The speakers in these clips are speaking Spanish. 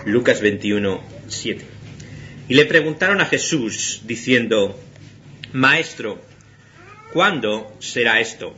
Lucas 21, 7. Y le preguntaron a Jesús, diciendo: Maestro, ¿cuándo será esto?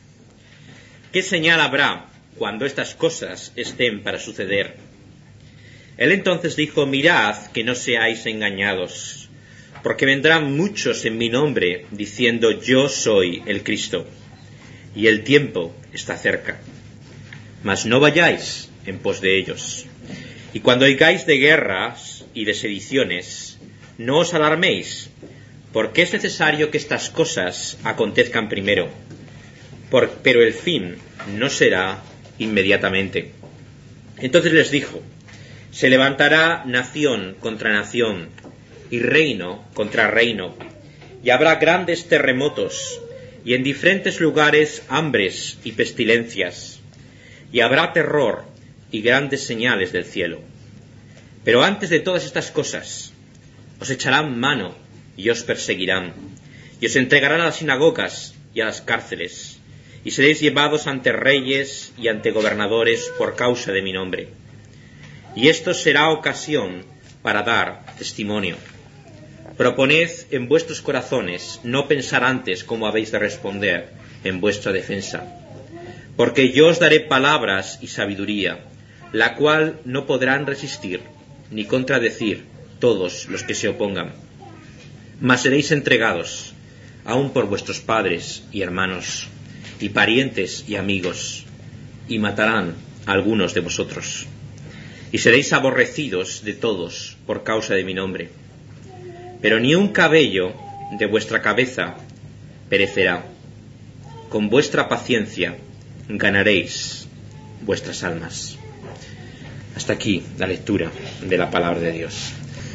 ¿Qué señal habrá cuando estas cosas estén para suceder? Él entonces dijo: Mirad que no seáis engañados, porque vendrán muchos en mi nombre, diciendo: Yo soy el Cristo, y el tiempo está cerca. Mas no vayáis en pos de ellos. Y cuando oigáis de guerras y de sediciones, no os alarméis, porque es necesario que estas cosas acontezcan primero, pero el fin no será inmediatamente. Entonces les dijo: se levantará nación contra nación, y reino contra reino, y habrá grandes terremotos, y en diferentes lugares hambres y pestilencias, y habrá terror y grandes señales del cielo. Pero antes de todas estas cosas, os echarán mano y os perseguirán, y os entregarán a las sinagogas y a las cárceles, y seréis llevados ante reyes y ante gobernadores por causa de mi nombre. Y esto será ocasión para dar testimonio. Proponed en vuestros corazones no pensar antes cómo habéis de responder en vuestra defensa, porque yo os daré palabras y sabiduría, la cual no podrán resistir ni contradecir todos los que se opongan. Mas seréis entregados aun por vuestros padres y hermanos, y parientes y amigos, y matarán a algunos de vosotros. Y seréis aborrecidos de todos por causa de mi nombre. Pero ni un cabello de vuestra cabeza perecerá. Con vuestra paciencia ganaréis vuestras almas. Hasta aquí la lectura de la palabra de Dios.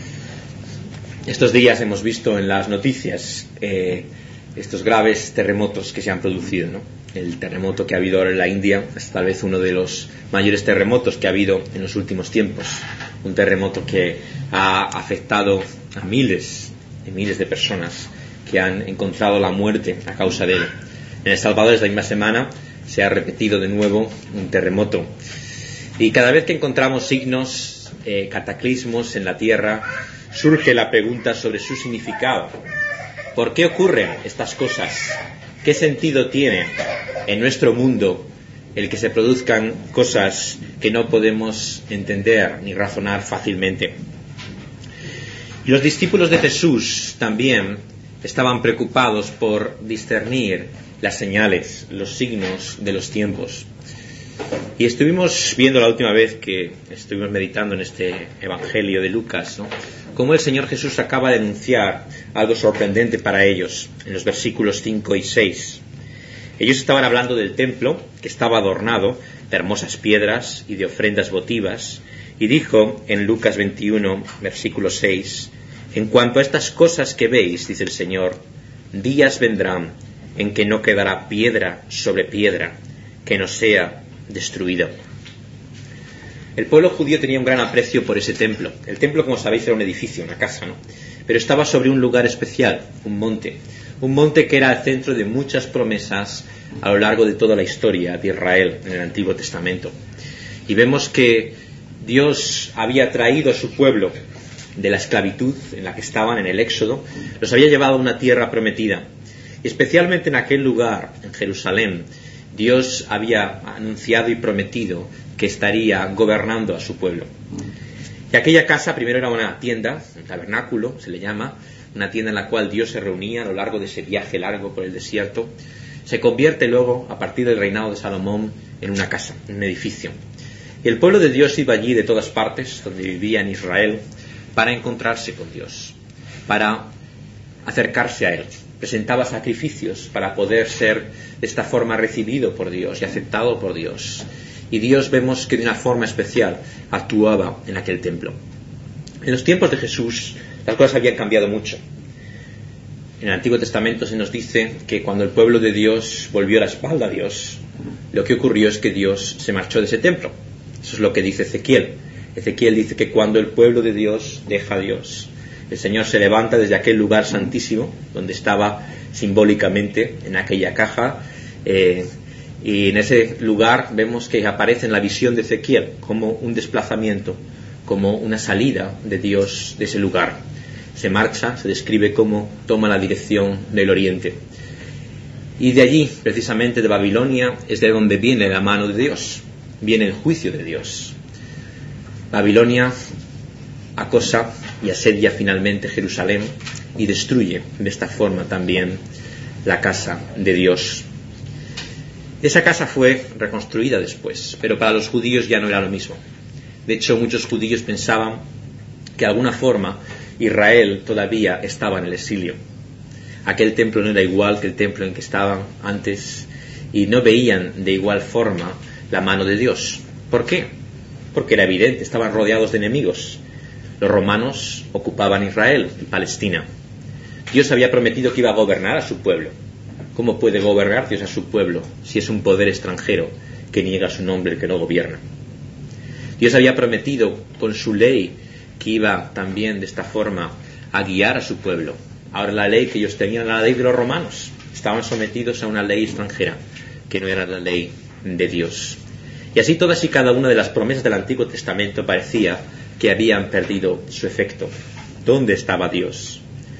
Estos días hemos visto en las noticias estos graves terremotos que se han producido, ¿no? El terremoto que ha habido ahora en la India es tal vez uno de los mayores terremotos que ha habido en los últimos tiempos. Un terremoto que ha afectado a miles de personas que han encontrado la muerte a causa de él. En El Salvador, esta misma semana, se ha repetido de nuevo un terremoto. Y cada vez que encontramos signos, cataclismos en la tierra, surge la pregunta sobre su significado. ¿Por qué ocurren estas cosas? ¿Qué sentido tiene en nuestro mundo el que se produzcan cosas que no podemos entender ni razonar fácilmente? Y los discípulos de Jesús también estaban preocupados por discernir las señales, los signos de los tiempos. Y estuvimos viendo la última vez que estuvimos meditando en este Evangelio de Lucas, ¿no?, cómo el Señor Jesús acaba de anunciar algo sorprendente para ellos en los versículos 5 y 6. Ellos estaban hablando del templo, que estaba adornado de hermosas piedras y de ofrendas votivas, y dijo en Lucas 21, versículo 6: en cuanto a estas cosas que veis, dice el Señor, días vendrán en que no quedará piedra sobre piedra que no sea destruida. El pueblo judío tenía un gran aprecio por ese templo. El templo, como sabéis, era un edificio, una casa, ¿no? Pero estaba sobre un lugar especial, un monte que era el centro de muchas promesas a lo largo de toda la historia de Israel en el Antiguo Testamento. Y vemos que Dios había traído a su pueblo de la esclavitud en la que estaban en el Éxodo, los había llevado a una tierra prometida. Y especialmente en aquel lugar, en Jerusalén, Dios había anunciado y prometido que estaría gobernando a su pueblo. Y aquella casa primero era una tienda, un tabernáculo se le llama, una tienda en la cual Dios se reunía a lo largo de ese viaje largo por el desierto. Se convierte luego, a partir del reinado de Salomón, en una casa, en un edificio. Y el pueblo de Dios iba allí de todas partes, donde vivía en Israel, para encontrarse con Dios, para acercarse a Él. Presentaba sacrificios para poder ser de esta forma recibido por Dios y aceptado por Dios. Y Dios, vemos que de una forma especial actuaba en aquel templo. En los tiempos de Jesús las cosas habían cambiado mucho. En el Antiguo Testamento se nos dice que cuando el pueblo de Dios volvió la espalda a Dios, lo que ocurrió es que Dios se marchó de ese templo. Eso es lo que dice Ezequiel. Ezequiel dice que cuando el pueblo de Dios deja a Dios, el Señor se levanta desde aquel lugar santísimo donde estaba simbólicamente en aquella caja, y en ese lugar vemos que aparece en la visión de Ezequiel como un desplazamiento, como una salida de Dios de ese lugar. Se marcha, se describe cómo toma la dirección del oriente. Y de allí, precisamente de Babilonia, es de donde viene la mano de Dios, viene el juicio de Dios. Babilonia acosa y asedia finalmente Jerusalén y destruye de esta forma también la casa de Dios. Esa casa fue reconstruida después, pero para los judíos ya no era lo mismo. De hecho, muchos judíos pensaban que de alguna forma Israel todavía estaba en el exilio. Aquel templo no era igual que el templo en que estaban antes y no veían de igual forma la mano de Dios. ¿Por qué? Porque era evidente, estaban rodeados de enemigos. Los romanos ocupaban Israel y Palestina. Dios había prometido que iba a gobernar a su pueblo. ¿Cómo puede gobernar Dios a su pueblo si es un poder extranjero que niega su nombre, el que no gobierna? Dios había prometido con su ley que iba también de esta forma a guiar a su pueblo. Ahora la ley que ellos tenían era la ley de los romanos. Estaban sometidos a una ley extranjera que no era la ley de Dios. Y así todas y cada una de las promesas del Antiguo Testamento parecía que habían perdido su efecto. ¿Dónde estaba Dios?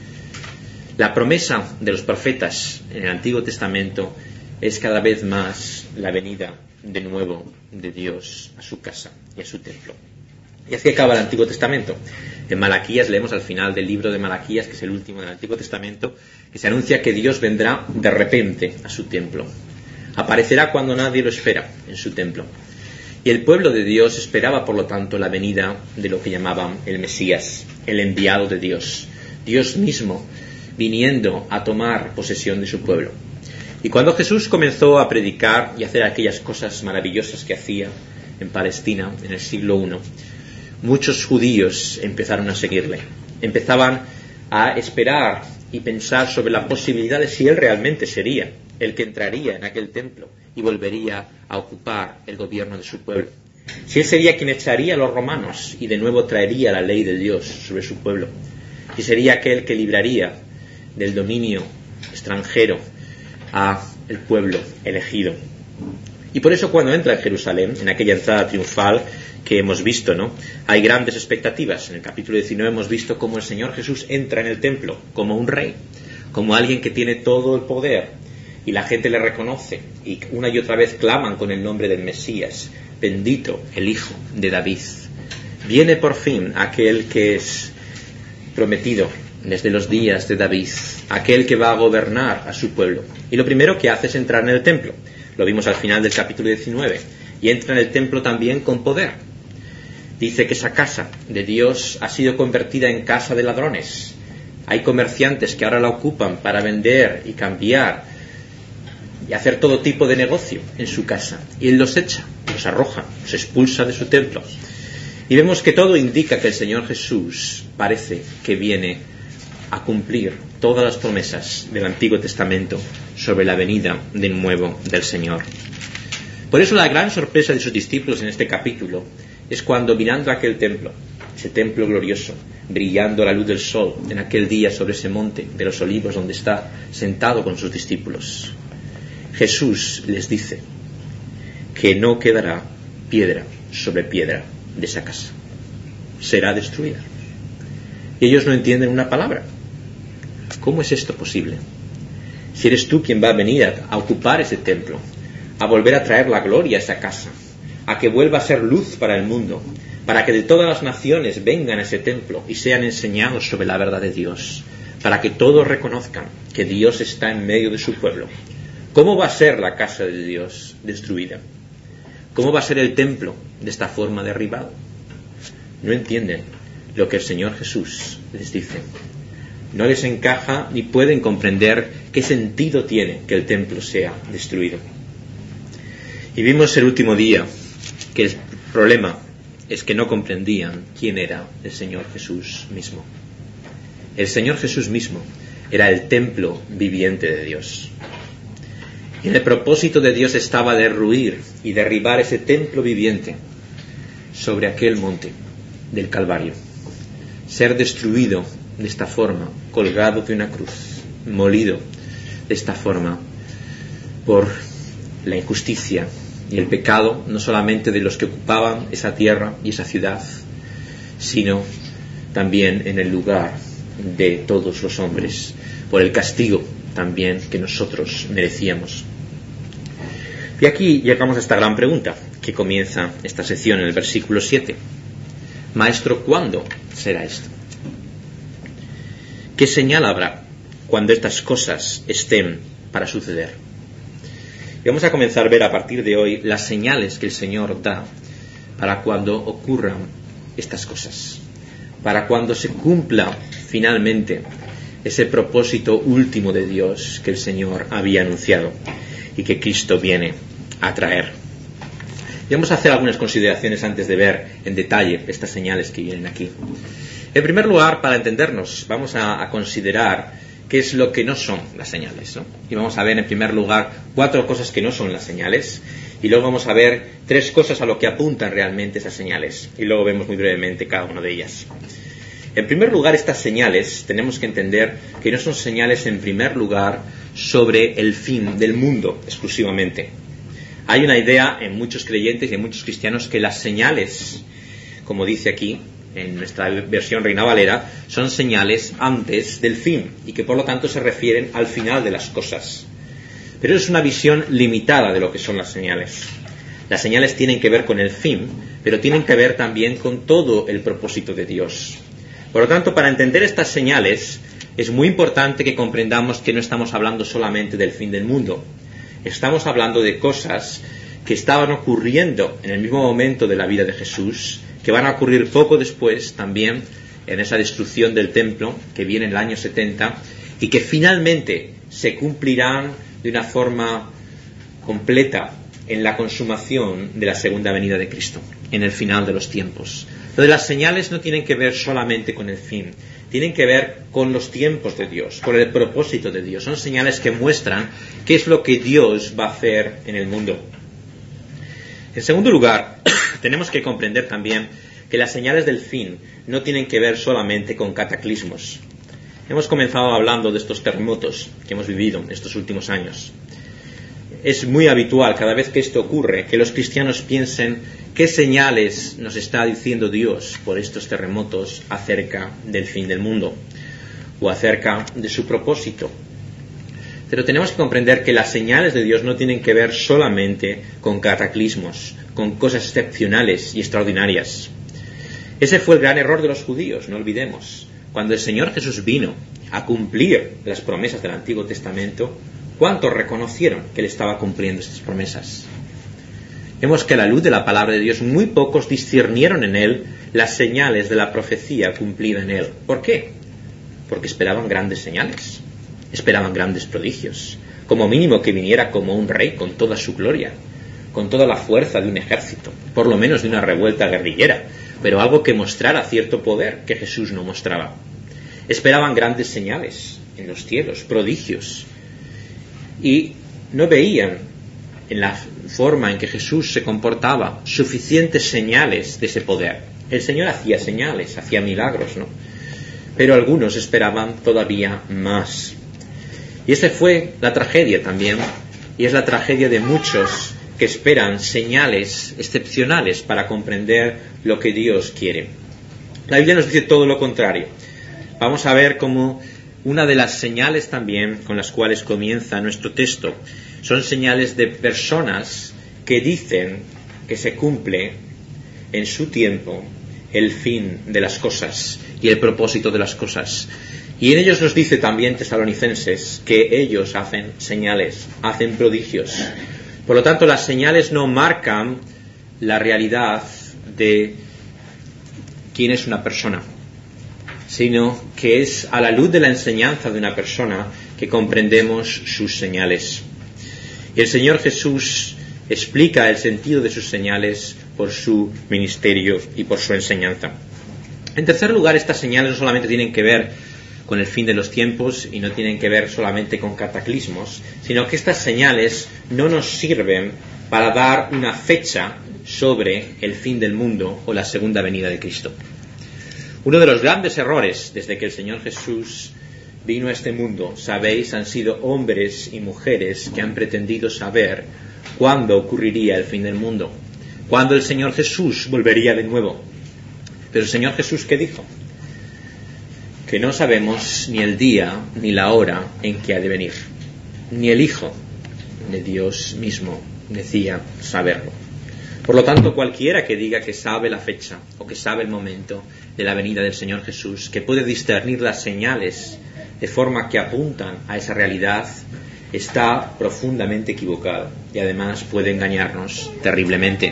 La promesa de los profetas en el Antiguo Testamento es cada vez más la venida de nuevo de Dios a su casa y a su templo. Y así acaba el Antiguo Testamento. En Malaquías leemos al final del libro de Malaquías, que es el último del Antiguo Testamento, que se anuncia que Dios vendrá de repente a su templo. Aparecerá cuando nadie lo espera en su templo. Y el pueblo de Dios esperaba, por lo tanto, la venida de lo que llamaban el Mesías, el enviado de Dios. Dios mismo viniendo a tomar posesión de su pueblo. Y cuando Jesús comenzó a predicar y a hacer aquellas cosas maravillosas que hacía en Palestina en el siglo I, muchos judíos empezaron a seguirle. Empezaban a esperar y pensar sobre la posibilidad de si él realmente sería el que entraría en aquel templo y volvería a ocupar el gobierno de su pueblo. Si él sería quien echaría a los romanos y de nuevo traería la ley de Dios sobre su pueblo. Si sería aquel que libraría del dominio extranjero a el pueblo elegido. Y por eso cuando entra en Jerusalén, en aquella entrada triunfal que hemos visto, ¿no?, hay grandes expectativas. En el capítulo 19 hemos visto cómo el Señor Jesús entra en el templo como un rey, como alguien que tiene todo el poder, y la gente le reconoce y una y otra vez claman con el nombre del Mesías: bendito el Hijo de David. Viene por fin aquel que es prometido desde los días de David, aquel que va a gobernar a su pueblo. Y lo primero que hace es entrar en el templo. Lo vimos al final del capítulo 19. Y entra en el templo también con poder. Dice que esa casa de Dios ha sido convertida en casa de ladrones. Hay comerciantes que ahora la ocupan para vender y cambiar y hacer todo tipo de negocio en su casa. Y Él los echa, los arroja, los expulsa de su templo. Y vemos que todo indica que el Señor Jesús parece que viene a cumplir todas las promesas del Antiguo Testamento sobre la venida de nuevo del Señor. Por eso la gran sorpresa de sus discípulos en este capítulo es cuando, mirando aquel templo, ese templo glorioso, brillando a la luz del sol en aquel día sobre ese monte de los olivos donde está sentado con sus discípulos, Jesús les dice que no quedará piedra sobre piedra de esa casa. Será destruida. Y ellos no entienden una palabra. ¿Cómo es esto posible? Si eres tú quien va a venir a ocupar ese templo, a volver a traer la gloria a esa casa, a que vuelva a ser luz para el mundo, para que de todas las naciones vengan a ese templo y sean enseñados sobre la verdad de Dios, para que todos reconozcan que Dios está en medio de su pueblo. ¿Cómo va a ser la casa de Dios destruida? ¿Cómo va a ser el templo de esta forma derribado? No entienden lo que el Señor Jesús les dice. No les encaja ni pueden comprender qué sentido tiene que el templo sea destruido. Y vimos el último día que el problema es que no comprendían quién era el Señor Jesús mismo. El Señor Jesús mismo era el templo viviente de Dios. Y en el propósito de Dios estaba derruir y derribar ese templo viviente sobre aquel monte del Calvario. Ser destruido de esta forma, colgado de una cruz, molido de esta forma por la injusticia y el pecado, no solamente de los que ocupaban esa tierra y esa ciudad, sino también en el lugar de todos los hombres, por el castigo también que nosotros merecíamos. Y aquí llegamos a esta gran pregunta que comienza esta sección en el versículo 7. Maestro, ¿cuándo será esto? ¿Qué señal habrá cuando estas cosas estén para suceder? Y vamos a comenzar a ver a partir de hoy las señales que el Señor da para cuando ocurran estas cosas, para cuando se cumpla finalmente ese propósito último de Dios que el Señor había anunciado y que Cristo viene a traer. Y vamos a hacer algunas consideraciones antes de ver en detalle estas señales que vienen aquí. En primer lugar, para entendernos, vamos a considerar qué es lo que no son las señales, ¿no? Y vamos a ver en primer lugar 4 cosas que no son las señales, y luego vamos a ver 3 cosas a lo que apuntan realmente esas señales, y luego vemos muy brevemente cada una de ellas. En primer lugar, estas señales tenemos que entender que no son señales en primer lugar sobre el fin del mundo exclusivamente. Hay una idea en muchos creyentes y en muchos cristianos que las señales, como dice aquí en nuestra versión Reina Valera, son señales antes del fin y que por lo tanto se refieren al final de las cosas. Pero es una visión limitada de lo que son las señales. Las señales tienen que ver con el fin, pero tienen que ver también con todo el propósito de Dios. Por lo tanto, para entender estas señales, es muy importante que comprendamos que no estamos hablando solamente del fin del mundo. Estamos hablando de cosas que estaban ocurriendo en el mismo momento de la vida de Jesús, que van a ocurrir poco después también en esa destrucción del templo que viene en el año 70 y que finalmente se cumplirán de una forma completa en la consumación de la segunda venida de Cristo, en el final de los tiempos. Entonces las señales no tienen que ver solamente con el fin, tienen que ver con los tiempos de Dios, con el propósito de Dios. Son señales que muestran qué es lo que Dios va a hacer en el mundo. En segundo lugar, tenemos que comprender también que las señales del fin no tienen que ver solamente con cataclismos. Hemos comenzado hablando de estos terremotos que hemos vivido estos últimos años. Es muy habitual, cada vez que esto ocurre, que los cristianos piensen qué señales nos está diciendo Dios por estos terremotos acerca del fin del mundo o acerca de su propósito. Pero tenemos que comprender que las señales de Dios no tienen que ver solamente con cataclismos, con cosas excepcionales y extraordinarias. Ese fue el gran error de los judíos, no olvidemos. Cuando el Señor Jesús vino a cumplir las promesas del Antiguo Testamento, ¿cuántos reconocieron que Él estaba cumpliendo estas promesas? Vemos que a la luz de la palabra de Dios, muy pocos discernieron en Él las señales de la profecía cumplida en Él. ¿Por qué? Porque esperaban grandes señales. Esperaban grandes prodigios, como mínimo que viniera como un rey con toda su gloria, con toda la fuerza de un ejército, por lo menos de una revuelta guerrillera, pero algo que mostrara cierto poder que Jesús no mostraba. Esperaban grandes señales en los cielos, prodigios, y no veían en la forma en que Jesús se comportaba suficientes señales de ese poder. El Señor hacía señales, hacía milagros, ¿no? Pero algunos esperaban todavía más. Y esa fue la tragedia también, y es la tragedia de muchos que esperan señales excepcionales para comprender lo que Dios quiere. La Biblia nos dice todo lo contrario. Vamos a ver cómo una de las señales también con las cuales comienza nuestro texto son señales de personas que dicen que se cumple en su tiempo el fin de las cosas y el propósito de las cosas. Y en ellos nos dice también Tesalonicenses que ellos hacen señales, hacen prodigios. Por lo tanto, las señales no marcan la realidad de quién es una persona, sino que es a la luz de la enseñanza de una persona que comprendemos sus señales. Y el Señor Jesús explica el sentido de sus señales por su ministerio y por su enseñanza. En tercer lugar, estas señales no solamente tienen que ver con el fin de los tiempos y no tienen que ver solamente con cataclismos, sino que estas señales no nos sirven para dar una fecha sobre el fin del mundo o la segunda venida de Cristo. Uno de los grandes errores desde que el Señor Jesús vino a este mundo, sabéis, han sido hombres y mujeres que han pretendido saber cuándo ocurriría el fin del mundo, cuándo el Señor Jesús volvería de nuevo. Pero el Señor Jesús, ¿qué dijo? Que no sabemos ni el día ni la hora en que ha de venir. Ni el Hijo de Dios mismo decía saberlo. Por lo tanto, cualquiera que diga que sabe la fecha o que sabe el momento de la venida del Señor Jesús, que puede discernir las señales de forma que apuntan a esa realidad, está profundamente equivocado y además puede engañarnos terriblemente.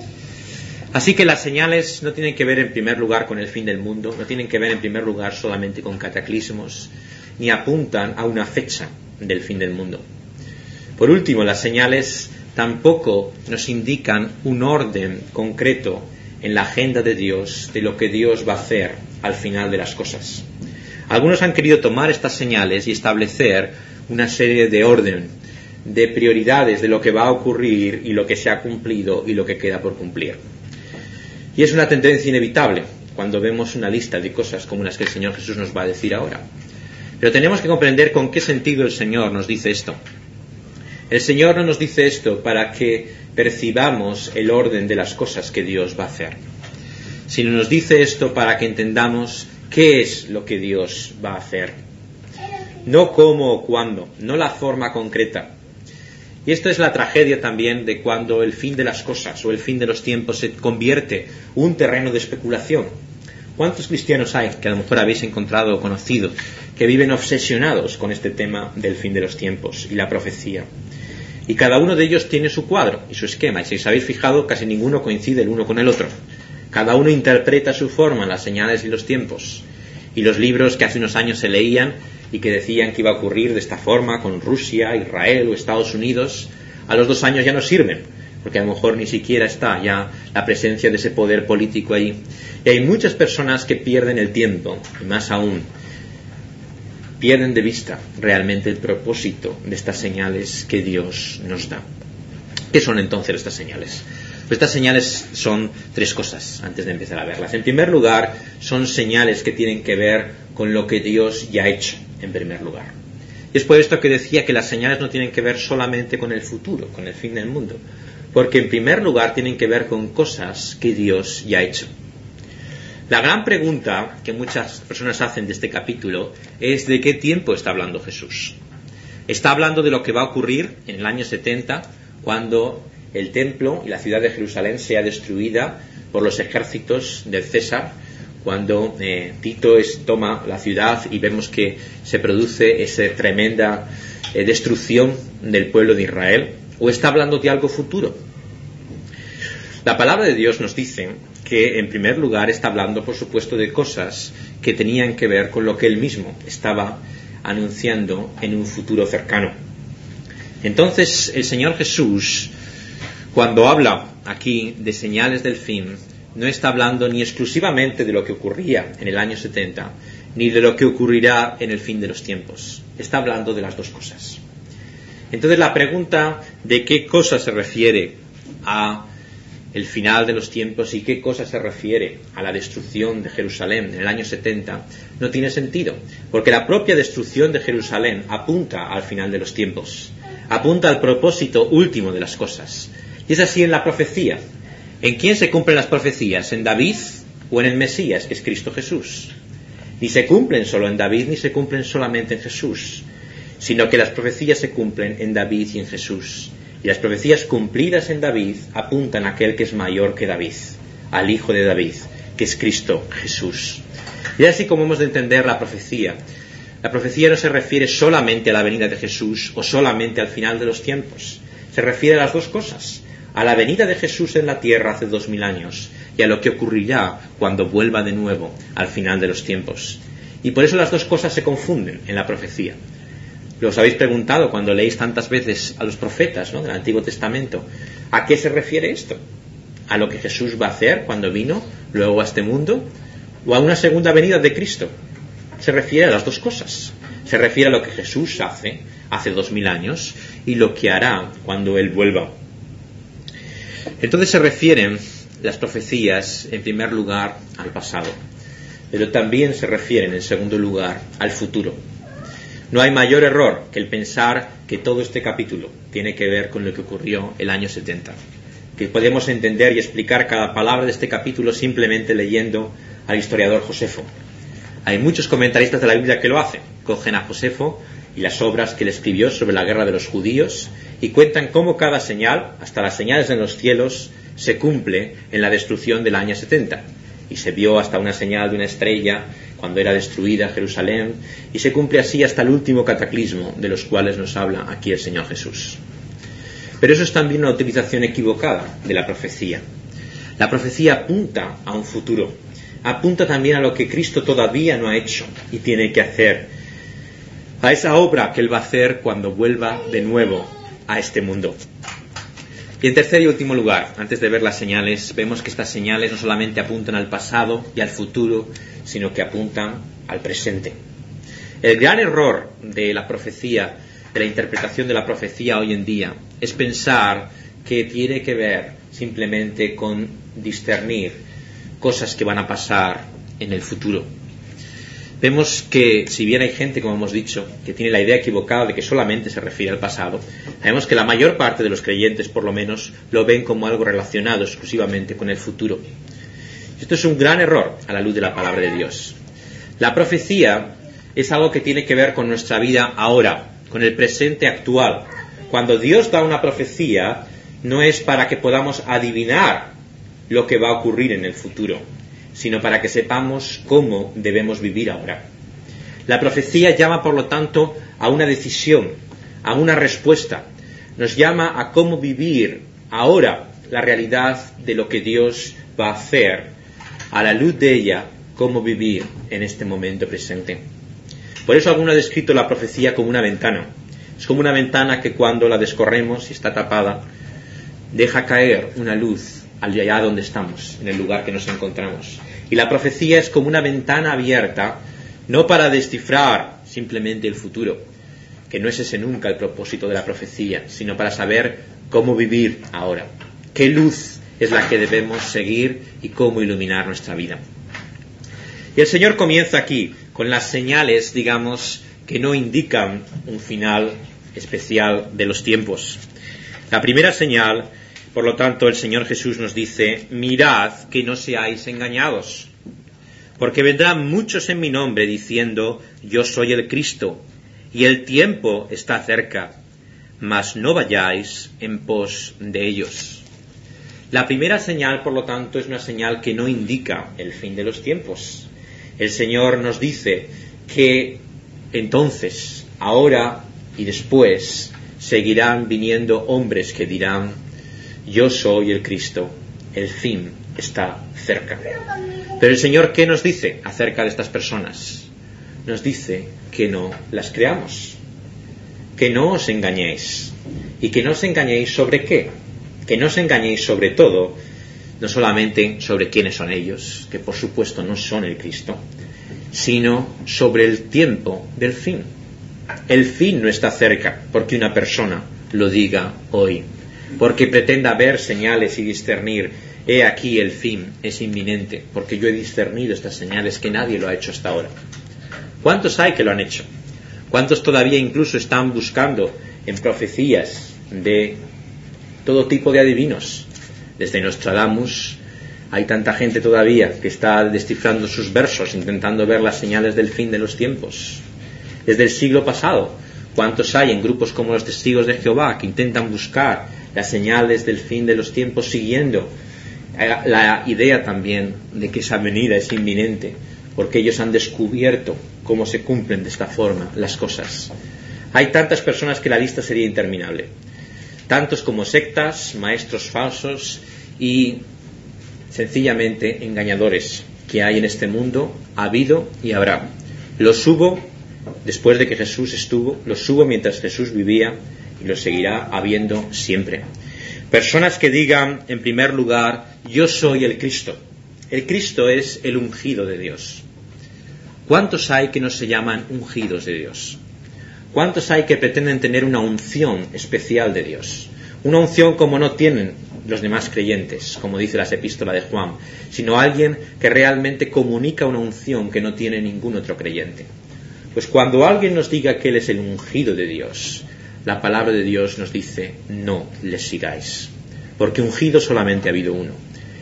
Así que las señales no tienen que ver en primer lugar con el fin del mundo, no tienen que ver en primer lugar solamente con cataclismos, ni apuntan a una fecha del fin del mundo. Por último, las señales tampoco nos indican un orden concreto en la agenda de Dios de lo que Dios va a hacer al final de las cosas. Algunos han querido tomar estas señales y establecer una serie de orden, de prioridades de lo que va a ocurrir y lo que se ha cumplido y lo que queda por cumplir. Y es una tendencia inevitable cuando vemos una lista de cosas como las que el Señor Jesús nos va a decir ahora. Pero tenemos que comprender con qué sentido el Señor nos dice esto. El Señor no nos dice esto para que percibamos el orden de las cosas que Dios va a hacer, sino nos dice esto para que entendamos qué es lo que Dios va a hacer. No cómo o cuándo, no la forma concreta. Y esto es la tragedia también de cuando el fin de las cosas o el fin de los tiempos se convierte un terreno de especulación. ¿Cuántos cristianos hay que a lo mejor habéis encontrado o conocido que viven obsesionados con este tema del fin de los tiempos y la profecía? Y cada uno de ellos tiene su cuadro y su esquema, y si os habéis fijado, casi ninguno coincide el uno con el otro. Cada uno interpreta a su forma las señales y los tiempos. Y los libros que hace unos años se leían y que decían que iba a ocurrir de esta forma con Rusia, Israel o Estados Unidos, a los 2 años ya no sirven, porque a lo mejor ni siquiera está ya la presencia de ese poder político allí. Y hay muchas personas que pierden el tiempo, y más aún, pierden de vista realmente el propósito de estas señales que Dios nos da. ¿Qué son entonces estas señales? Pues estas señales son 3 cosas antes de empezar a verlas. En primer lugar, son señales que tienen que ver con lo que Dios ya ha hecho, en primer lugar. Y es por esto que decía que las señales no tienen que ver solamente con el futuro, con el fin del mundo, porque en primer lugar tienen que ver con cosas que Dios ya ha hecho. La gran pregunta que muchas personas hacen de este capítulo es ¿de qué tiempo está hablando Jesús? Está hablando de lo que va a ocurrir en el año 70, cuando el templo y la ciudad de Jerusalén sea destruida por los ejércitos del César, cuando Tito toma la ciudad y vemos que se produce esa tremenda destrucción del pueblo de Israel, o está hablando de algo futuro. La palabra de Dios nos dice que en primer lugar está hablando, por supuesto, de cosas que tenían que ver con lo que él mismo estaba anunciando en un futuro cercano. Entonces el Señor Jesús, cuando habla aquí de señales del fin, no está hablando ni exclusivamente de lo que ocurría en el año 70, ni de lo que ocurrirá en el fin de los tiempos. Está hablando de las 2 cosas. Entonces la pregunta de qué cosa se refiere a el final de los tiempos y qué cosa se refiere a la destrucción de Jerusalén en el año 70 no tiene sentido, porque la propia destrucción de Jerusalén apunta al final de los tiempos, apunta al propósito último de las cosas. Y es así en la profecía. ¿En quién se cumplen las profecías? ¿En David o en el Mesías, que es Cristo Jesús? Ni se cumplen solo en David, ni se cumplen solamente en Jesús, sino que las profecías se cumplen en David y en Jesús. Y las profecías cumplidas en David apuntan a aquel que es mayor que David, al Hijo de David, que es Cristo Jesús. Y así como hemos de entender la profecía. La profecía no se refiere solamente a la venida de Jesús o solamente al final de los tiempos. Se refiere a las 2 cosas. A la venida de Jesús en la tierra hace 2000 años y a lo que ocurrirá cuando vuelva de nuevo al final de los tiempos. Y por eso las 2 cosas se confunden en la profecía. ¿Os habéis preguntado cuando leéis tantas veces a los profetas, ¿no?, del Antiguo Testamento, ¿a qué se refiere esto? ¿A lo que Jesús va a hacer cuando vino luego a este mundo? ¿O a una segunda venida de Cristo? Se refiere a las 2 cosas. Se refiere a lo que Jesús hace 2000 años y lo que hará cuando Él vuelva. Entonces se refieren las profecías en primer lugar al pasado, pero también se refieren en segundo lugar al futuro. No hay mayor error que el pensar que todo este capítulo tiene que ver con lo que ocurrió el año 70, que podemos entender y explicar cada palabra de este capítulo simplemente leyendo al historiador Josefo. Hay muchos comentaristas de la Biblia que lo hacen. Cogen a Josefo y las obras que él escribió sobre la guerra de los judíos y cuentan cómo cada señal, hasta las señales en los cielos, se cumple en la destrucción del año 70. Y se vio hasta una señal de una estrella cuando era destruida Jerusalén, y se cumple así hasta el último cataclismo de los cuales nos habla aquí el Señor Jesús. Pero eso es también una utilización equivocada de la profecía. La profecía apunta a un futuro, apunta también a lo que Cristo todavía no ha hecho y tiene que hacer, a esa obra que Él va a hacer cuando vuelva de nuevo a este mundo. Y en tercer y último lugar, antes de ver las señales, vemos que estas señales no solamente apuntan al pasado y al futuro, sino que apuntan al presente. El gran error de la profecía, de la interpretación de la profecía hoy en día, es pensar que tiene que ver simplemente con discernir cosas que van a pasar en el futuro. Vemos que, si bien hay gente, como hemos dicho, que tiene la idea equivocada de que solamente se refiere al pasado, sabemos que la mayor parte de los creyentes, por lo menos, lo ven como algo relacionado exclusivamente con el futuro. Esto es un gran error a la luz de la palabra de Dios. La profecía es algo que tiene que ver con nuestra vida ahora, con el presente actual. Cuando Dios da una profecía, no es para que podamos adivinar lo que va a ocurrir en el futuro, sino para que sepamos cómo debemos vivir ahora. La profecía llama, por lo tanto, a una decisión, a una respuesta. Nos llama a cómo vivir ahora la realidad de lo que Dios va a hacer, a la luz de ella, cómo vivir en este momento presente. Por eso alguno ha descrito la profecía como una ventana. Es como una ventana que cuando la descorremos y está tapada, deja caer una luz allá donde estamos, en el lugar que nos encontramos. Y la profecía es como una ventana abierta, no para descifrar simplemente el futuro, que no es ese nunca el propósito de la profecía, sino para saber cómo vivir ahora, qué luz es la que debemos seguir y cómo iluminar nuestra vida. Y el Señor comienza aquí con las señales, digamos, que no indican un final especial de los tiempos. La primera señal, por lo tanto, el Señor Jesús nos dice: mirad que no seáis engañados, porque vendrán muchos en mi nombre diciendo: yo soy el Cristo, y el tiempo está cerca, mas no vayáis en pos de ellos. La primera señal, por lo tanto, es una señal que no indica el fin de los tiempos. El Señor nos dice que entonces, ahora y después, seguirán viniendo hombres que dirán: yo soy el Cristo, el fin está cerca. Pero el Señor, ¿qué nos dice acerca de estas personas? Nos dice que no las creamos, que no os engañéis. ¿Y que no os engañéis sobre qué? Que no os engañéis sobre todo, no solamente sobre quiénes son ellos, que por supuesto no son el Cristo, sino sobre el tiempo del fin. El fin no está cerca porque una persona lo diga hoy, porque pretenda ver señales y discernir: he aquí el fin es inminente, porque yo he discernido estas señales que nadie lo ha hecho hasta ahora. ¿Cuántos hay que lo han hecho? ¿Cuántos todavía incluso están buscando en profecías de todo tipo de adivinos? Desde Nostradamus hay tanta gente todavía que está descifrando sus versos, intentando ver las señales del fin de los tiempos. Desde el siglo pasado, ¿cuántos hay en grupos como los Testigos de Jehová que intentan buscar las señales del fin de los tiempos, siguiendo la idea también de que esa venida es inminente, porque ellos han descubierto cómo se cumplen de esta forma las cosas? Hay tantas personas que la lista sería interminable, tantos como sectas, maestros falsos y sencillamente engañadores que hay en este mundo, ha habido y habrá. Los hubo después de que Jesús estuvo, los hubo mientras Jesús vivía y los seguirá habiendo siempre. Personas que digan, en primer lugar: yo soy el Cristo. El Cristo es el ungido de Dios. ¿Cuántos hay que no se llaman ungidos de Dios? ¿Cuántos hay que pretenden tener una unción especial de Dios? Una unción como no tienen los demás creyentes, como dice las epístolas de Juan, sino alguien que realmente comunica una unción que no tiene ningún otro creyente. Pues cuando alguien nos diga que Él es el ungido de Dios, la palabra de Dios nos dice: no les sigáis, porque ungido solamente ha habido uno.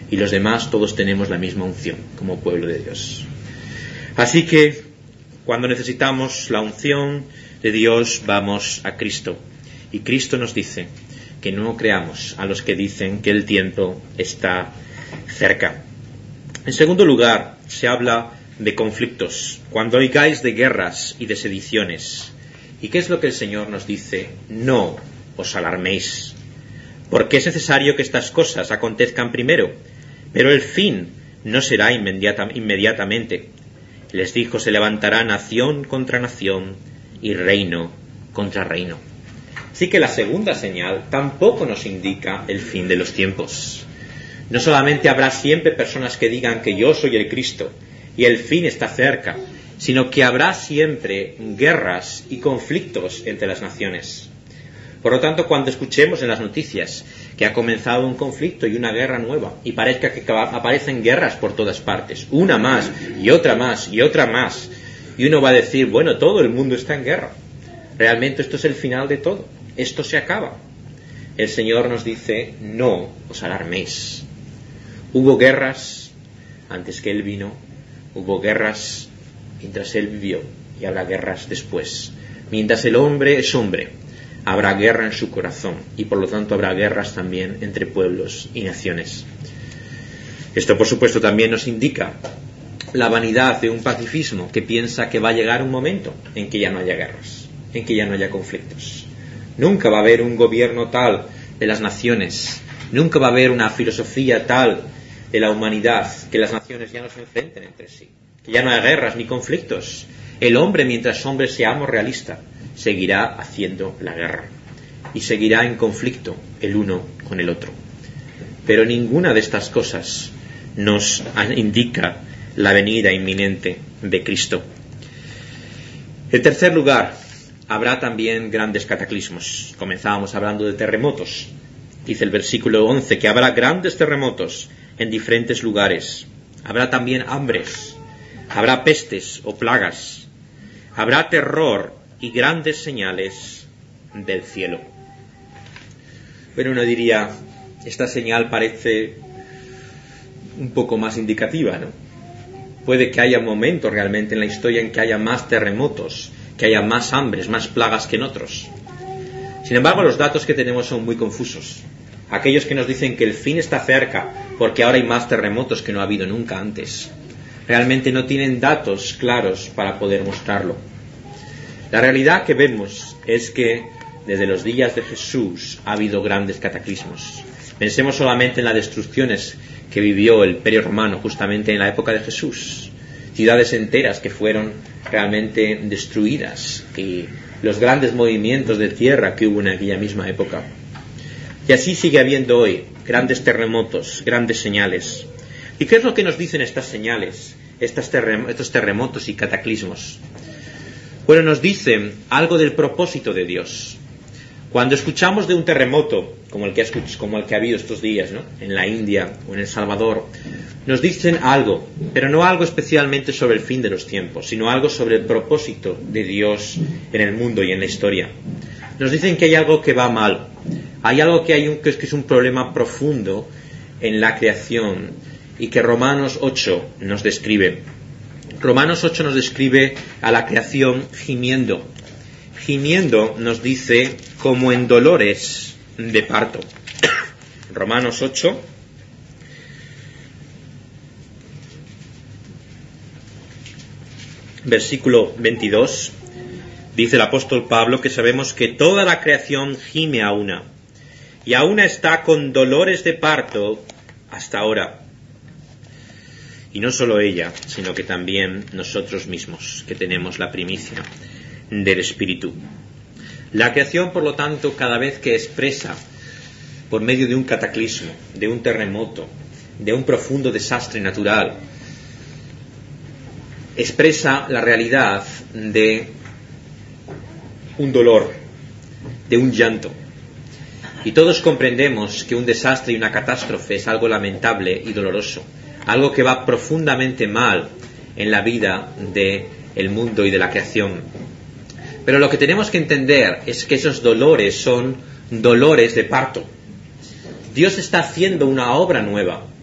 y los demás todos tenemos la misma unción como pueblo de Dios. Así que cuando necesitamos la unción de Dios, vamos a Cristo. Y Cristo nos dice que no creamos a los que dicen que el tiempo está cerca. En segundo lugar, se habla de conflictos. Cuando oigáis de guerras y de sediciones. ¿Y qué es lo que el Señor nos dice? No os alarméis, porque es necesario que estas cosas acontezcan primero, pero el fin no será inmediatamente. Les dijo, se levantará nación contra nación y reino contra reino. Así que la segunda señal tampoco nos indica el fin de los tiempos. No solamente habrá siempre personas que digan que yo soy el Cristo y el fin está cerca, sino que habrá siempre guerras y conflictos entre las naciones. Por lo tanto, cuando escuchemos en las noticias que ha comenzado un conflicto y una guerra nueva, y parezca que aparecen guerras por todas partes, una más y otra más y otra más, y uno va a decir, bueno, todo el mundo está en guerra. Realmente esto es el final de todo. Esto se acaba. El Señor nos dice, no os alarméis. Hubo guerras antes que Él vino, hubo guerras mientras Él vivió, y habrá guerras después. Mientras el hombre es hombre, habrá guerra en su corazón, y por lo tanto habrá guerras también entre pueblos y naciones. Esto, por supuesto, también nos indica la vanidad de un pacifismo que piensa que va a llegar un momento en que ya no haya guerras, en que ya no haya conflictos. Nunca va a haber un gobierno tal de las naciones, nunca va a haber una filosofía tal de la humanidad que las naciones ya no se enfrenten entre sí, que ya no hay guerras ni conflictos. El hombre, mientras hombre seamos realistas, seguirá haciendo la guerra y seguirá en conflicto el uno con el otro. Pero ninguna de estas cosas nos indica la venida inminente de Cristo. En tercer lugar, habrá también grandes cataclismos. Comenzábamos hablando de terremotos. Dice el versículo 11 que habrá grandes terremotos en diferentes lugares. Habrá también hambres, habrá pestes o plagas, habrá terror y grandes señales del cielo. Pero uno diría, esta señal parece un poco más indicativa, ¿no? Puede que haya momentos realmente en la historia en que haya más terremotos, que haya más hambres, más plagas que en otros. Sin embargo, los datos que tenemos son muy confusos. Aquellos que nos dicen que el fin está cerca porque ahora hay más terremotos que no ha habido nunca antes, realmente no tienen datos claros para poder mostrarlo. La realidad que vemos es que desde los días de Jesús ha habido grandes cataclismos. Pensemos solamente en las destrucciones que vivió el Imperio Romano justamente en la época de Jesús. Ciudades enteras que fueron realmente destruidas, y los grandes movimientos de tierra que hubo en aquella misma época. Y así sigue habiendo hoy grandes terremotos, grandes señales. ¿Y qué es lo que nos dicen estas señales, estos terremotos y cataclismos? Bueno, nos dicen algo del propósito de Dios. Cuando escuchamos de un terremoto, como el que ha habido estos días, ¿no?, en la India o en El Salvador, nos dicen algo, pero no algo especialmente sobre el fin de los tiempos, sino algo sobre el propósito de Dios en el mundo y en la historia. Nos dicen que hay algo que va mal, hay algo que es un problema profundo en la creación y que Romanos 8 nos describe. Romanos 8 nos describe a la creación gimiendo. Gimiendo, nos dice, como en dolores de parto. Romanos 8, versículo 22, dice el apóstol Pablo que sabemos que toda la creación gime a una, y a una está con dolores de parto hasta ahora. Y no solo ella, sino que también nosotros mismos, que tenemos la primicia del Espíritu. La creación, por lo tanto, cada vez que expresa, por medio de un cataclismo, de un terremoto, de un profundo desastre natural, expresa la realidad de un dolor, de un llanto. Y todos comprendemos que un desastre y una catástrofe es algo lamentable y doloroso, algo que va profundamente mal en la vida del mundo y de la creación. Pero lo que tenemos que entender es que esos dolores son dolores de parto. Dios está haciendo una obra nueva.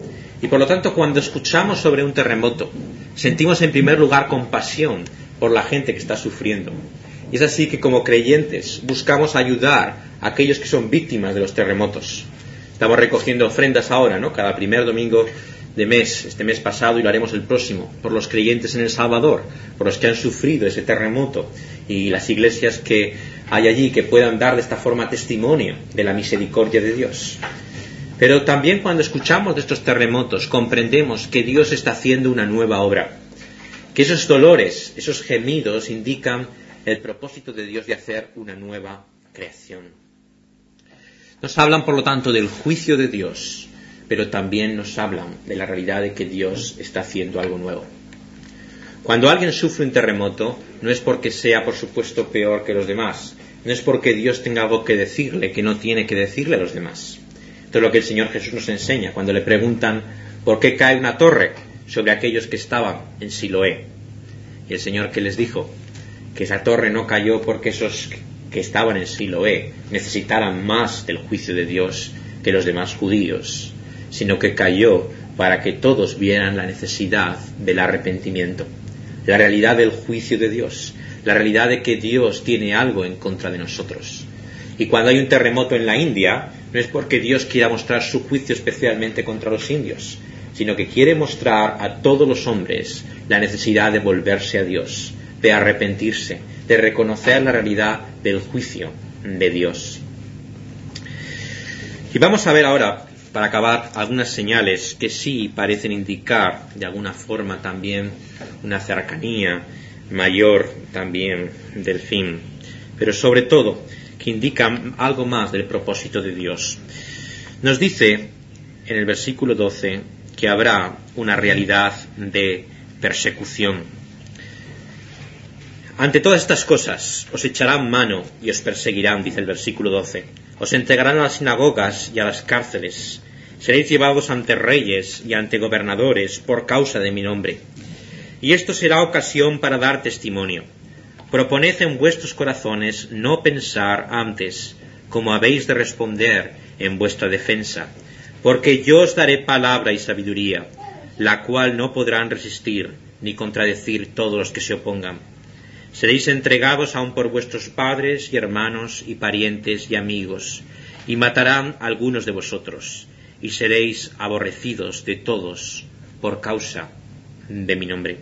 Y por lo tanto, cuando escuchamos sobre un terremoto, sentimos en primer lugar compasión por la gente que está sufriendo. Y es así que como creyentes buscamos ayudar a aquellos que son víctimas de los terremotos. Estamos recogiendo ofrendas ahora, ¿no? Cada primer domingo de mes, este mes pasado, y lo haremos el próximo, por los creyentes en El Salvador, por los que han sufrido ese terremoto, y las iglesias que hay allí que puedan dar de esta forma testimonio de la misericordia de Dios. Pero también cuando escuchamos de estos terremotos comprendemos que Dios está haciendo una nueva obra, que esos dolores, esos gemidos indican el propósito de Dios de hacer una nueva creación. Nos hablan, por lo tanto, del juicio de Dios, pero también nos hablan de la realidad de que Dios está haciendo algo nuevo. Cuando alguien sufre un terremoto, no es porque sea, por supuesto, peor que los demás, no es porque Dios tenga algo que decirle que no tiene que decirle a los demás. Esto es lo que el Señor Jesús nos enseña cuando le preguntan por qué cae una torre sobre aquellos que estaban en Siloé. Y el Señor, ¿qué les dijo? Que esa torre no cayó porque esos que estaban en Siloé necesitaran más del juicio de Dios que los demás judíos, sino que cayó para que todos vieran la necesidad del arrepentimiento, la realidad del juicio de Dios, la realidad de que Dios tiene algo en contra de nosotros. Y cuando hay un terremoto en la India, no es porque Dios quiera mostrar su juicio especialmente contra los indios, sino que quiere mostrar a todos los hombres la necesidad de volverse a Dios, de arrepentirse, de reconocer la realidad del juicio de Dios. Y vamos a ver ahora, para acabar, algunas señales que sí parecen indicar de alguna forma también una cercanía mayor también del fin, pero sobre todo que indican algo más del propósito de Dios. Nos dice en el versículo 12 que habrá una realidad de persecución. Ante todas estas cosas os echarán mano y os perseguirán, dice el versículo 12. Os entregarán a las sinagogas y a las cárceles. Seréis llevados ante reyes y ante gobernadores por causa de mi nombre. Y esto será ocasión para dar testimonio. Proponed en vuestros corazones no pensar antes como habéis de responder en vuestra defensa, porque yo os daré palabra y sabiduría, la cual no podrán resistir ni contradecir todos los que se opongan. Seréis entregados aún por vuestros padres y hermanos y parientes y amigos, y matarán a algunos de vosotros, y seréis aborrecidos de todos por causa de mi nombre.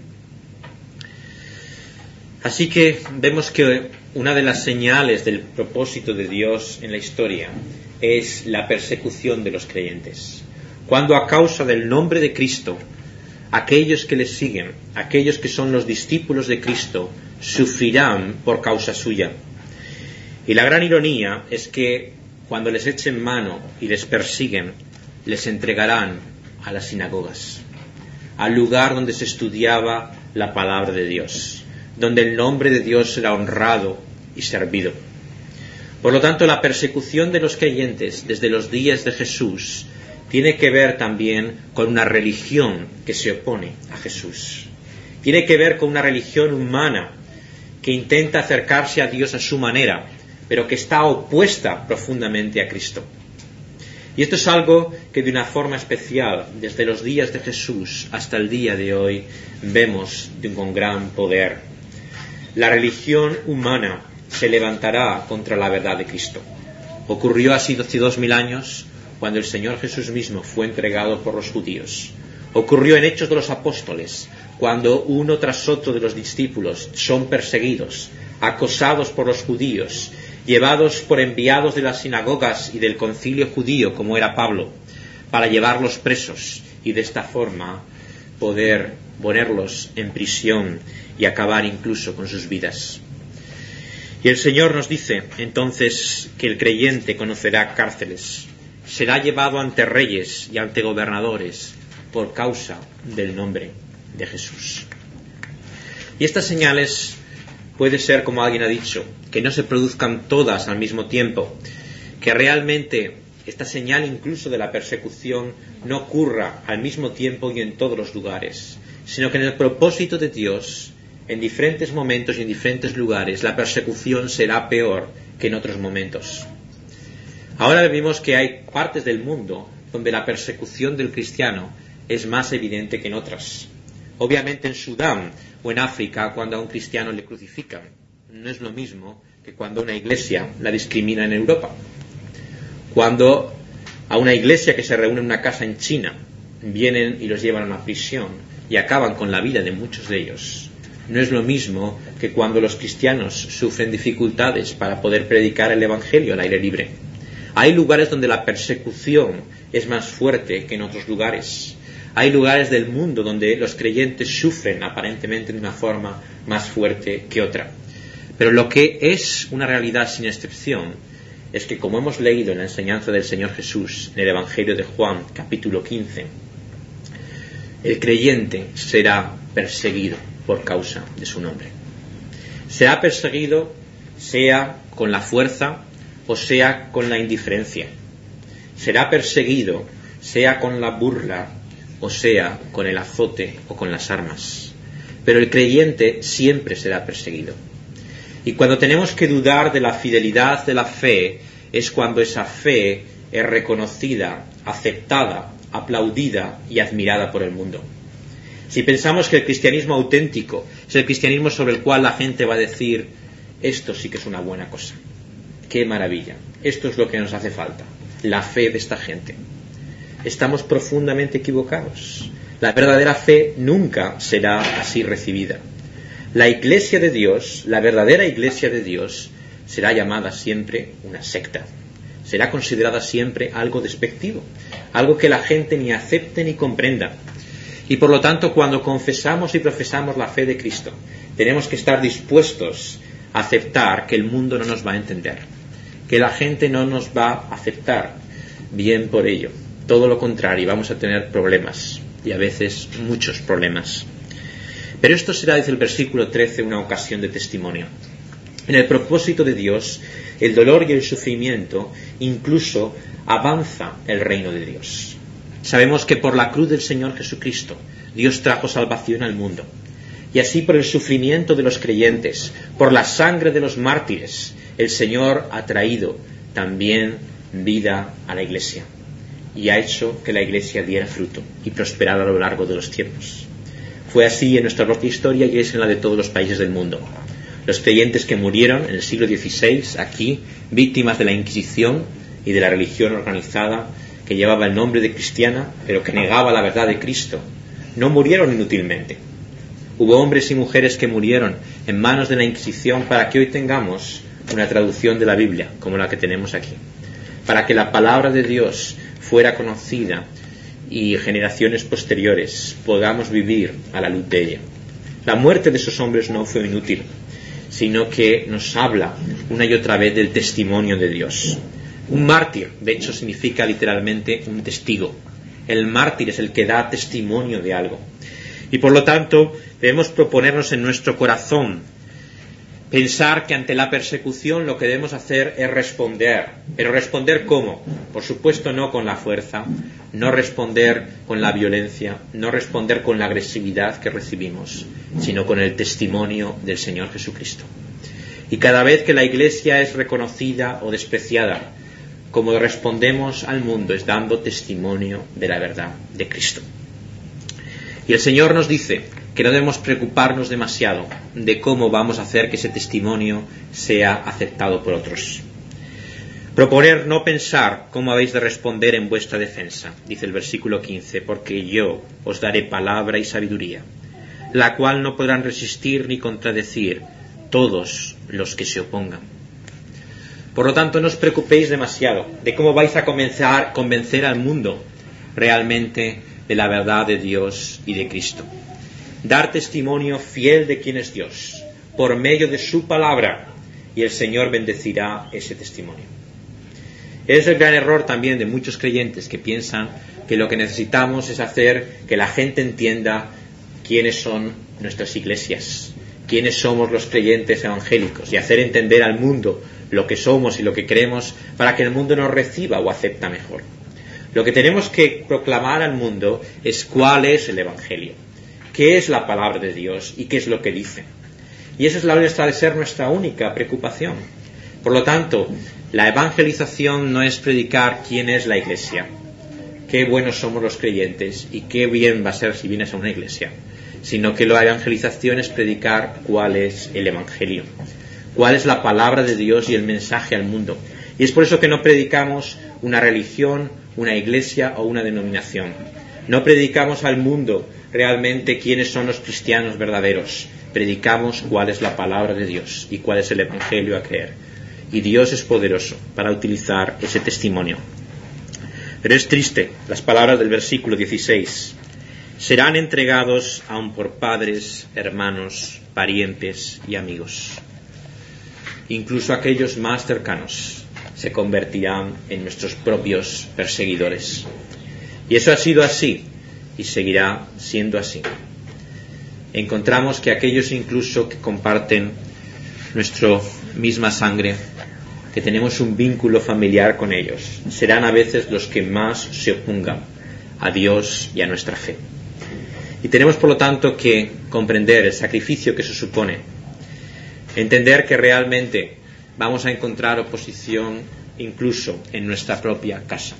Así que vemos que una de las señales del propósito de Dios en la historia es la persecución de los creyentes. Cuando a causa del nombre de Cristo, aquellos que le siguen, aquellos que son los discípulos de Cristo, sufrirán por causa suya. Y la gran ironía es que cuando les echen mano y les persiguen, les entregarán a las sinagogas, al lugar donde se estudiaba la palabra de Dios, donde el nombre de Dios será honrado y servido. Por lo tanto, la persecución de los creyentes desde los días de Jesús tiene que ver también con una religión que se opone a Jesús. Tiene que ver con una religión humana que intenta acercarse a Dios a su manera, pero que está opuesta profundamente a Cristo. Y esto es algo que de una forma especial, desde los días de Jesús hasta el día de hoy, vemos con gran poder. La religión humana se levantará contra la verdad de Cristo. Ocurrió así hace 2000 años, cuando el Señor Jesús mismo fue entregado por los judíos. Ocurrió en Hechos de los Apóstoles, cuando uno tras otro de los discípulos son perseguidos, acosados por los judíos, llevados por enviados de las sinagogas y del concilio judío, como era Pablo, para llevarlos presos y de esta forma poder ponerlos en prisión y acabar incluso con sus vidas. Y el Señor nos dice entonces que el creyente conocerá cárceles, será llevado ante reyes y ante gobernadores por causa del nombre de Jesús. Y estas señales puede ser, como alguien ha dicho, que no se produzcan todas al mismo tiempo, que realmente esta señal incluso de la persecución no ocurra al mismo tiempo y en todos los lugares, sino que en el propósito de Dios, en diferentes momentos y en diferentes lugares, la persecución será peor que en otros momentos. Ahora vemos que hay partes del mundo donde la persecución del cristiano es más evidente que en otras. Obviamente en Sudán o en África, cuando a un cristiano le crucifican, no es lo mismo que cuando una iglesia la discrimina en Europa. Cuando a una iglesia que se reúne en una casa en China vienen y los llevan a una prisión y acaban con la vida de muchos de ellos, no es lo mismo que cuando los cristianos sufren dificultades para poder predicar el Evangelio al aire libre. Hay lugares donde la persecución es más fuerte que en otros lugares. Hay lugares del mundo donde los creyentes sufren aparentemente de una forma más fuerte que otra. Pero lo que es una realidad sin excepción es que, como hemos leído en la enseñanza del Señor Jesús en el Evangelio de Juan, capítulo 15, el creyente será perseguido por causa de su nombre. Será perseguido sea con la fuerza o sea con la indiferencia. Será perseguido sea con la burla o sea con el azote o con las armas. Pero el creyente siempre será perseguido. Y cuando tenemos que dudar de la fidelidad de la fe, es cuando esa fe es reconocida, aceptada, aplaudida y admirada por el mundo. Si pensamos que el cristianismo auténtico es el cristianismo sobre el cual la gente va a decir, esto sí que es una buena cosa, qué maravilla, esto es lo que nos hace falta, la fe de esta gente, estamos profundamente equivocados. La verdadera fe nunca será así recibida. La iglesia de Dios, la verdadera iglesia de Dios, será llamada siempre una secta. Será considerada siempre algo despectivo, algo que la gente ni acepte ni comprenda. Y por lo tanto, cuando confesamos y profesamos la fe de Cristo, tenemos que estar dispuestos a aceptar que el mundo no nos va a entender, que la gente no nos va a aceptar bien por ello. Todo lo contrario, vamos a tener problemas, y a veces muchos problemas. Pero esto será, dice el versículo 13, una ocasión de testimonio. En el propósito de Dios, el dolor y el sufrimiento incluso avanza el reino de Dios. Sabemos que por la cruz del Señor Jesucristo, Dios trajo salvación al mundo. Y así por el sufrimiento de los creyentes, por la sangre de los mártires, el Señor ha traído también vida a la Iglesia. Y ha hecho que la Iglesia diera fruto y prosperara a lo largo de los tiempos. Fue así en nuestra propia historia y es en la de todos los países del mundo. Los creyentes que murieron en el siglo XVI, aquí, víctimas de la Inquisición y de la religión organizada que llevaba el nombre de cristiana, pero que negaba la verdad de Cristo, no murieron inútilmente. Hubo hombres y mujeres que murieron en manos de la Inquisición para que hoy tengamos una traducción de la Biblia, como la que tenemos aquí, para que la palabra de Dios fuera conocida y generaciones posteriores podamos vivir a la luz de ella. La muerte de esos hombres no fue inútil, sino que nos habla una y otra vez del testimonio de Dios. Un mártir, de hecho, significa literalmente un testigo. El mártir es el que da testimonio de algo. Y por lo tanto, debemos proponernos en nuestro corazón pensar que ante la persecución lo que debemos hacer es responder. ¿Pero responder cómo? Por supuesto no con la fuerza, no responder con la violencia, no responder con la agresividad que recibimos, sino con el testimonio del Señor Jesucristo. Y cada vez que la Iglesia es reconocida o despreciada, como respondemos al mundo es dando testimonio de la verdad de Cristo. Y el Señor nos dice que no debemos preocuparnos demasiado de cómo vamos a hacer que ese testimonio sea aceptado por otros. Proponer no pensar cómo habéis de responder en vuestra defensa, dice el versículo 15, porque yo os daré palabra y sabiduría, la cual no podrán resistir ni contradecir todos los que se opongan. Por lo tanto, no os preocupéis demasiado de cómo vais a convencer al mundo realmente de la verdad de Dios y de Cristo. Dar testimonio fiel de quién es Dios, por medio de su palabra, y el Señor bendecirá ese testimonio. Es el gran error también de muchos creyentes que piensan que lo que necesitamos es hacer que la gente entienda quiénes son nuestras iglesias, quiénes somos los creyentes evangélicos, y hacer entender al mundo lo que somos y lo que creemos para que el mundo nos reciba o acepta mejor. Lo que tenemos que proclamar al mundo es cuál es el Evangelio, qué es la palabra de Dios y qué es lo que dice. Y esa es la de ser nuestra única preocupación. Por lo tanto, la evangelización no es predicar quién es la Iglesia, qué buenos somos los creyentes y qué bien va a ser si vienes a una iglesia, sino que la evangelización es predicar cuál es el Evangelio, cuál es la palabra de Dios y el mensaje al mundo. Y es por eso que no predicamos una religión, una iglesia o una denominación. No predicamos al mundo realmente quiénes son los cristianos verdaderos. Predicamos cuál es la palabra de Dios y cuál es el Evangelio a creer. Y Dios es poderoso para utilizar ese testimonio. Pero es triste las palabras del versículo 16. Serán entregados aún por padres, hermanos, parientes y amigos. Incluso aquellos más cercanos se convertirán en nuestros propios perseguidores. Y eso ha sido así y seguirá siendo así. Encontramos que aquellos incluso que comparten nuestra misma sangre, que tenemos un vínculo familiar con ellos, serán a veces los que más se opongan a Dios y a nuestra fe. Y tenemos por lo tanto que comprender el sacrificio que eso supone, entender que realmente vamos a encontrar oposición incluso en nuestra propia casa.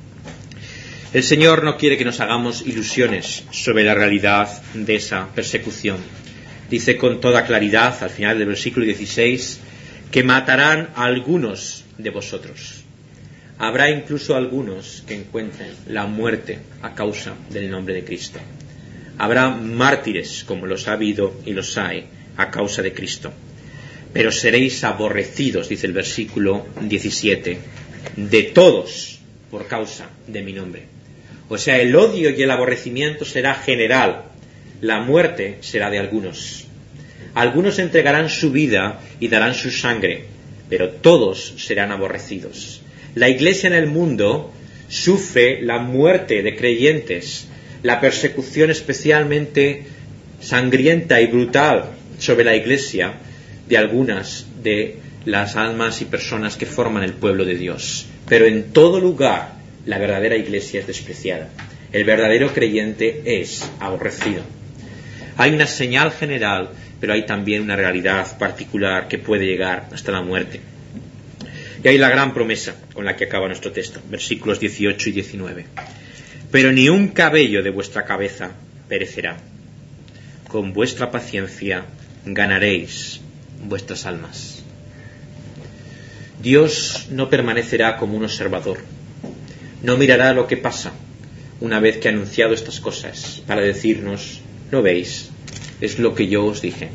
El Señor no quiere que nos hagamos ilusiones sobre la realidad de esa persecución. Dice con toda claridad al final del versículo 16 que matarán a algunos de vosotros. Habrá incluso algunos que encuentren la muerte a causa del nombre de Cristo. Habrá mártires, como los ha habido y los hay, a causa de Cristo. Pero seréis aborrecidos, dice el versículo 17, de todos por causa de mi nombre. O sea, el odio y el aborrecimiento será general. La muerte será de algunos. Algunos entregarán su vida y darán su sangre, pero todos serán aborrecidos. La iglesia en el mundo sufre la muerte de creyentes, la persecución especialmente sangrienta y brutal sobre la iglesia de algunas de las almas y personas que forman el pueblo de Dios. Pero en todo lugar la verdadera iglesia es despreciada. El verdadero creyente es aborrecido. Hay una señal general, pero hay también una realidad particular que puede llegar hasta la muerte. Y hay la gran promesa con la que acaba nuestro texto, versículos 18 y 19. Pero ni un cabello de vuestra cabeza perecerá. Con vuestra paciencia ganaréis vuestras almas. Dios no permanecerá como un observador. No mirará lo que pasa una vez que ha anunciado estas cosas para decirnos, ¿no veis? Es lo que yo os dije.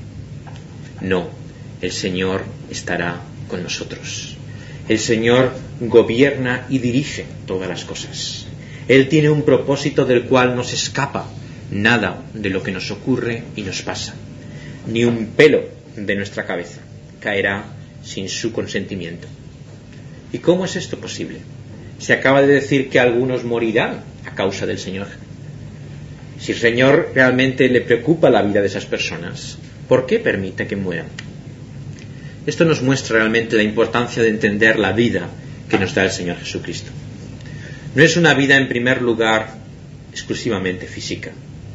No, el Señor estará con nosotros. El Señor gobierna y dirige todas las cosas. Él tiene un propósito del cual no se escapa nada de lo que nos ocurre y nos pasa. Ni un pelo de nuestra cabeza caerá sin su consentimiento. ¿Y cómo es esto posible? Se acaba de decir que algunos morirán a causa del Señor. Si el Señor realmente le preocupa la vida de esas personas, ¿por qué permite que mueran? Esto nos muestra realmente la importancia de entender la vida que nos da el Señor Jesucristo. No es una vida en primer lugar exclusivamente física.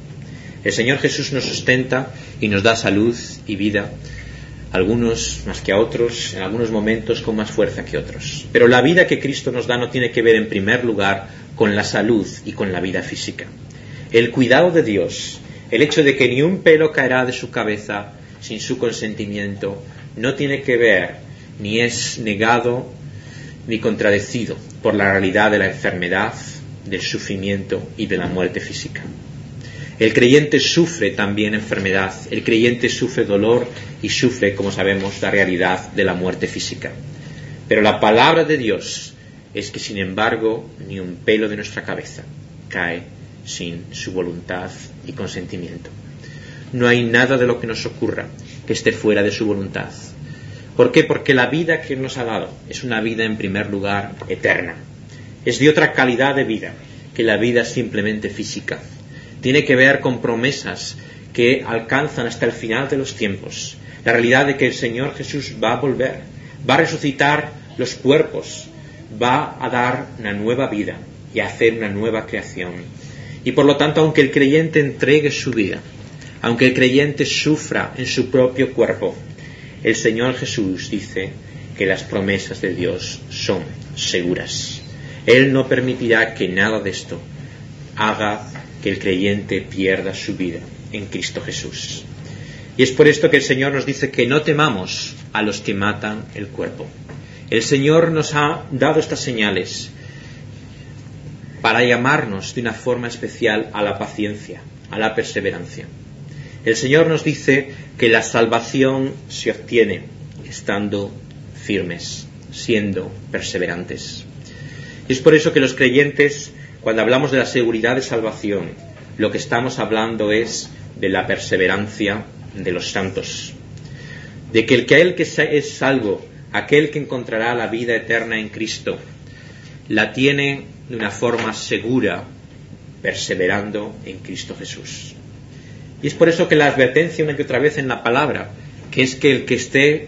El Señor Jesús nos sustenta y nos da salud y vida, algunos más que a otros, en algunos momentos con más fuerza que otros. Pero la vida que Cristo nos da no tiene que ver en primer lugar con la salud y con la vida física. El cuidado de Dios, el hecho de que ni un pelo caerá de su cabeza sin su consentimiento, no tiene que ver, ni es negado, ni contradecido por la realidad de la enfermedad, del sufrimiento y de la muerte física. El creyente sufre también enfermedad, el creyente sufre dolor y sufre, como sabemos, la realidad de la muerte física. Pero la palabra de Dios es que, sin embargo, ni un pelo de nuestra cabeza cae sin su voluntad y consentimiento. No hay nada de lo que nos ocurra que esté fuera de su voluntad. ¿Por qué? Porque la vida que nos ha dado es una vida, en primer lugar, eterna. Es de otra calidad de vida que la vida simplemente física. Tiene que ver con promesas que alcanzan hasta el final de los tiempos. La realidad de que el Señor Jesús va a volver, va a resucitar los cuerpos, va a dar una nueva vida y a hacer una nueva creación. Y por lo tanto, aunque el creyente entregue su vida, aunque el creyente sufra en su propio cuerpo, el Señor Jesús dice que las promesas de Dios son seguras. Él no permitirá que nada de esto haga que el creyente pierda su vida en Cristo Jesús. Y es por esto que el Señor nos dice que no temamos a los que matan el cuerpo. El Señor nos ha dado estas señales para llamarnos de una forma especial a la paciencia, a la perseverancia. El Señor nos dice que la salvación se obtiene estando firmes, siendo perseverantes. Y es por eso que los creyentes, cuando hablamos de la seguridad de salvación, lo que estamos hablando es de la perseverancia de los santos. De que aquel que es salvo, aquel que encontrará la vida eterna en Cristo, la tiene de una forma segura, perseverando en Cristo Jesús. Y es por eso que la advertencia una y otra vez en la palabra, que es que el que esté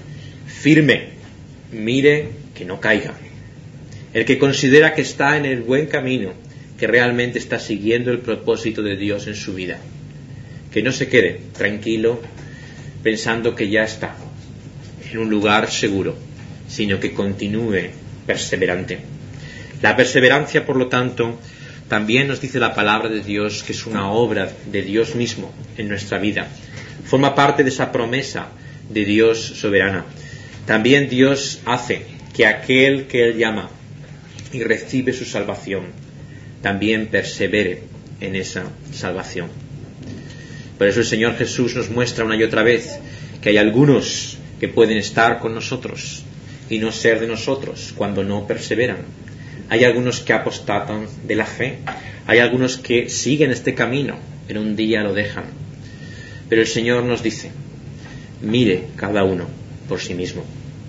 firme, mire que no caiga. El que considera que está en el buen camino, que realmente está siguiendo el propósito de Dios en su vida. Que no se quede tranquilo pensando que ya está en un lugar seguro, sino que continúe perseverante. La perseverancia, por lo tanto, también nos dice la palabra de Dios que es una obra de Dios mismo en nuestra vida. Forma parte de esa promesa de Dios soberana. También Dios hace que aquel que Él llama y recibe su salvación, también persevere en esa salvación. Por eso el Señor Jesús nos muestra una y otra vez que hay algunos que pueden estar con nosotros y no ser de nosotros cuando no perseveran. Hay algunos que apostatan de la fe, hay algunos que siguen este camino, pero un día lo dejan. Pero el Señor nos dice, mire cada uno por sí mismo.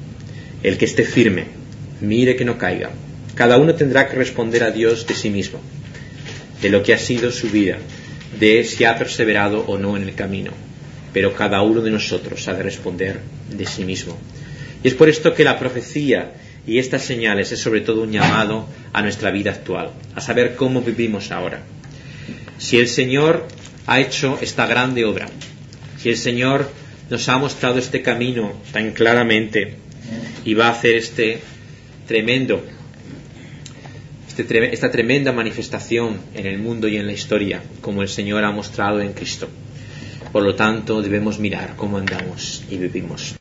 El que esté firme, mire que no caiga. Cada uno tendrá que responder a Dios de sí mismo, de lo que ha sido su vida, de si ha perseverado o no en el camino. Pero cada uno de nosotros ha de responder de sí mismo. Y es por esto que la profecía y estas señales es sobre todo un llamado a nuestra vida actual, a saber cómo vivimos ahora. Si el Señor ha hecho esta grande obra, si el Señor nos ha mostrado este camino tan claramente y va a hacer esta tremenda manifestación en el mundo y en la historia, como el Señor ha mostrado en Cristo. Por lo tanto, debemos mirar cómo andamos y vivimos.